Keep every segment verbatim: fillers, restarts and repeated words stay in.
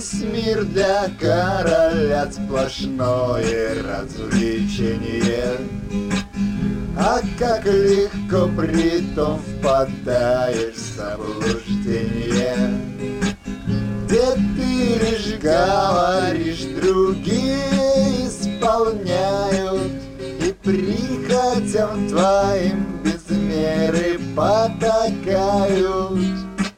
Весь мир для короля сплошное развлечение. А как легко притом впадаешь в заблуждение, где ты лишь говоришь, другие исполняют, и прихотям твоим без меры потакают.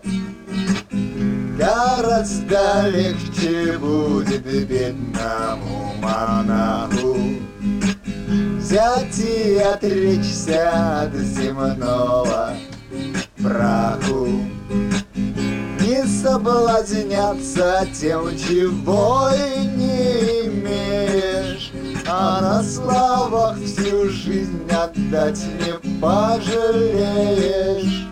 Гораздо легче будет бедному монаху взять и отречься от земного праху, не соблазняться тем, чего и не имеешь, а на словах всю жизнь отдать не пожалеешь.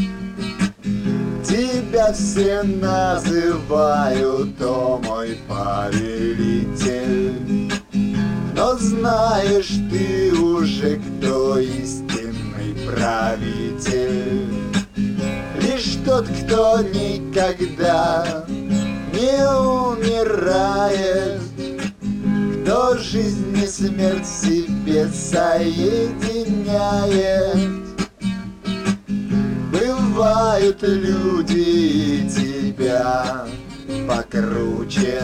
Тебя все называют, о мой повелитель, но знаешь ты уже, кто истинный правитель. Лишь тот, кто никогда не умирает, кто жизнь и смерть в себе соединяет. Бывают люди тебя покруче,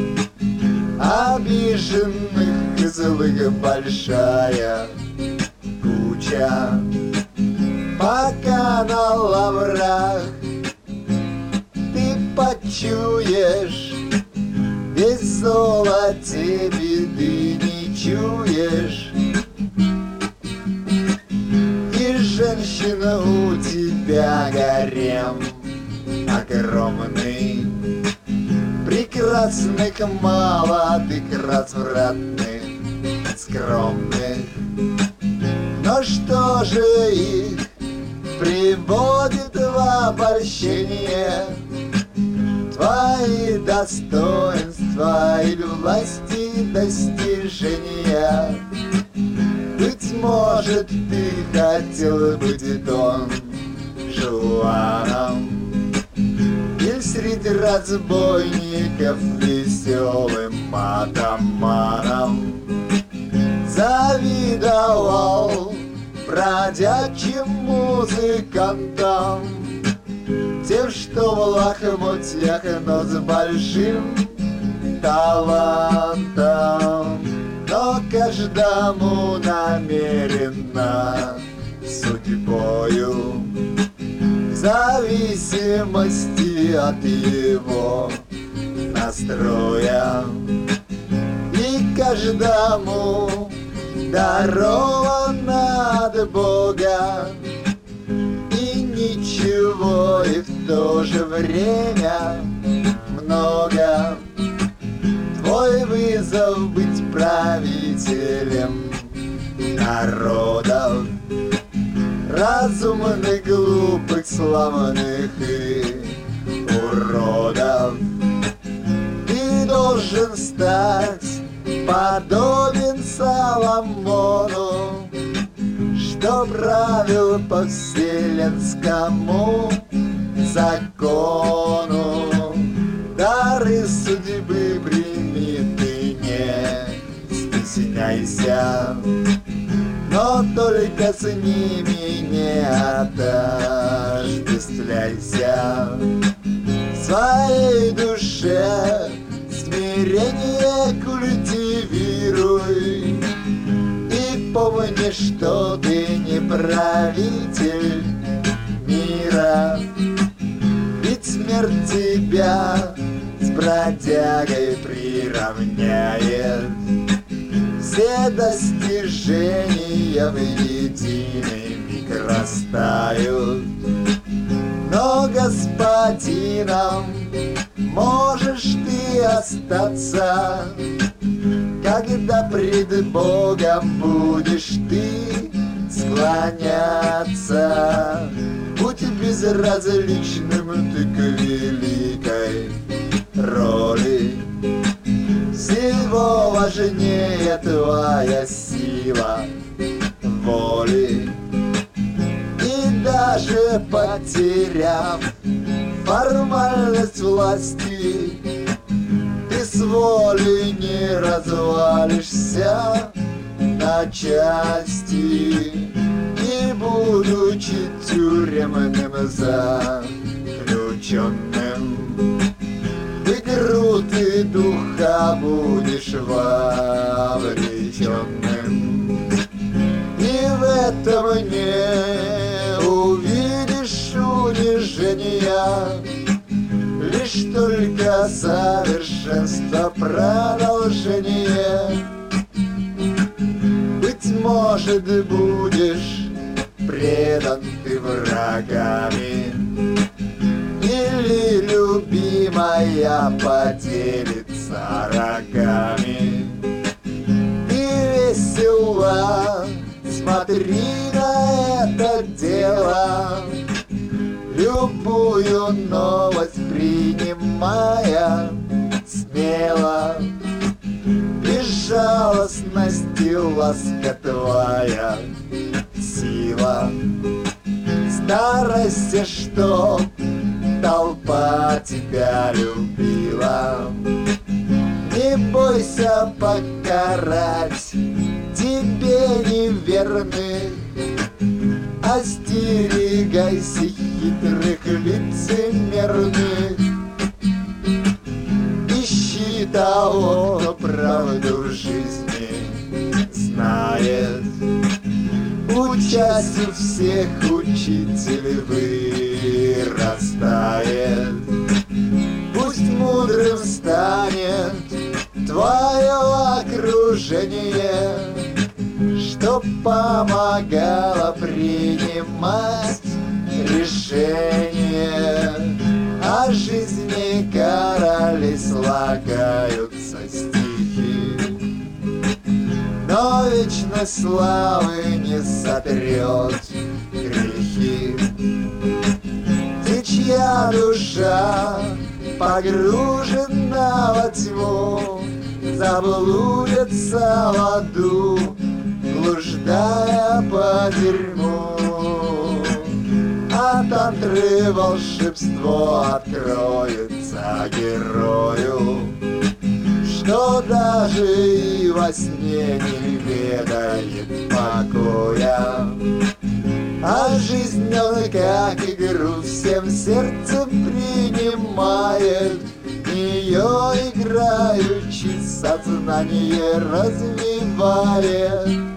обиженных и злых большая куча. Пока на лаврах ты почуешь, весь золоте беды не чуешь. И женщина у тебя гарем огромный, прекрасных, молодых, развратных, скромных. Но что же их приводит в обольщение? Твои достоинства и власти достижения. Быть может, ты хотел быть Дон Жуаном, или среди разбойников веселым атаманом. Завидовал бродячим музыкантам, тем, что в лохмотьях, но с большим талантом. Но каждому намеренно судьбою, в зависимости от его настроя. И каждому даровано от Бога, и ничего, и в то же время много. Твой вызов быть правителем народов, разумных, глупых, славных и уродов. Ты должен стать подобен Соломону, что правил по вселенскому закону. Дары судьбы прими, ты не стесняйся, но только с ними не отождествляйся. В своей душе смирение культивируй, и помни, что ты не правитель мира. Ведь смерть тебя с бродягой приравняет, все достижения в единый миг растают. Но господином можешь ты остаться, когда пред Богом будешь ты склоняться. Будь безразличным ты к великой роли, всего важнее твоя сила воли. И даже потеряв формальность власти, Без воли не развалишься на части, не будучи тюремным заключенным. В игру ты духа будешь вовлеченным, и в этом не увидишь унижения, лишь только совершенство продолжение. Быть может, будешь предан ты врагами, или любимая поделится рогами. И весело смотри на это дело, любую новость принимая смело. Безжалостность и ласка твоя сила. Старайся, чтоб толпа тебя любила. Не бойся покарать тебе неверных, остерегайся хитрых лицемерных. Ищи того, кто правду в жизни знает. Учась у всех учитель вырастает. Пусть мудрым станет твое окружение, чтоб помогало принимать решения. О жизни короли слагаются стихи, но вечность славы не сотрет грехи. Ты, чья душа погружена во тьму, заблудится в аду, блуждая по дерьму. А тантры волшебство откроется герою, что даже и во сне не ведает покоя. А жизнь он как игру всем сердцем принимает, ее играючи сознание развивает.